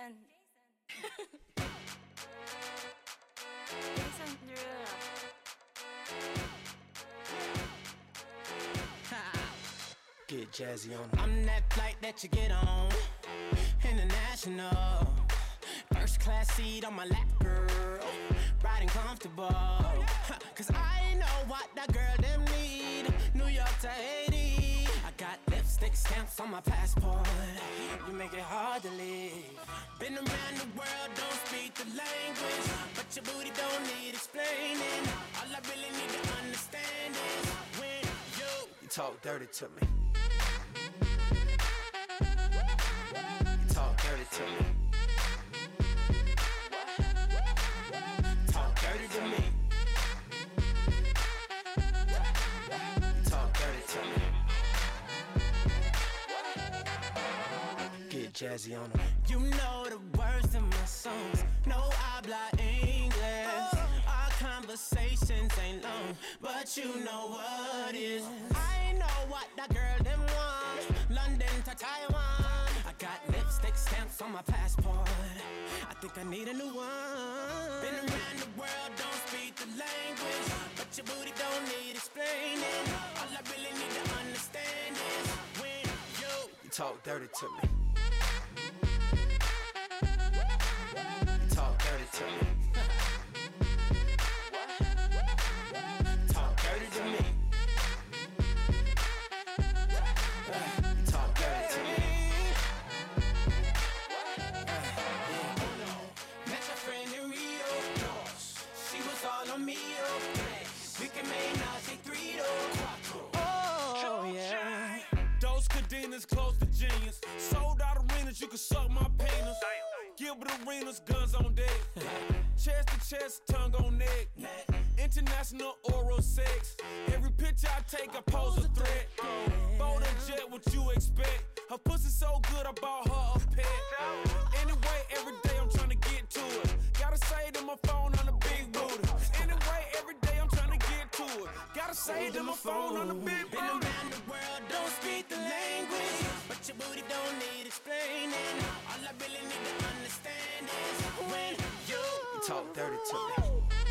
Jason. Jason Derulo. Get jazzy on. I'm that flight that you get on, international. First class seat on my lap, girl, riding comfortable. Cause I know what that girl them need. New York to Haiti, I got lipstick stamps on my passport. You make it hard to leave. Been around the world, don't speak the language, but your booty don't need explaining. All I really need to understand is when you talk dirty to me. You talk dirty to me. Talk dirty to me. You talk dirty to me. Get jazzy on them. You know the words of my songs. No habla English. Our conversations ain't long, but you know what is. I know what that girl them want. London to Taiwan. I got lipstick stamps on my passport. I think I need a new one. Been around the world, don't speak the language, but your booty don't need explaining. All I really need to understand is when you talk dirty to me. You talk dirty to me. Talk dirty to me. You talk dirty to me. Met my friend in Rio. She was all on me. We can make Nazi 3 Oh yeah. Those cadenas close to genius. Sold out arenas, you can suck my penis. Gilbert Arenas, guns on deck. Chest to chest, tongue on neck. International oral sex. Every picture I take, I pose a threat. Bold and jet, what you expect? Her pussy so good, I bought her a pet. Anyway, every day I'm trying to get to it. Gotta say to my phone on the big booty. Anyway, every day I'm trying to get to it. Gotta say to my phone on the big booty. Been around the world, don't speak the language, but your booty don't need explaining. All I really need to understand is when you talk dirty to me.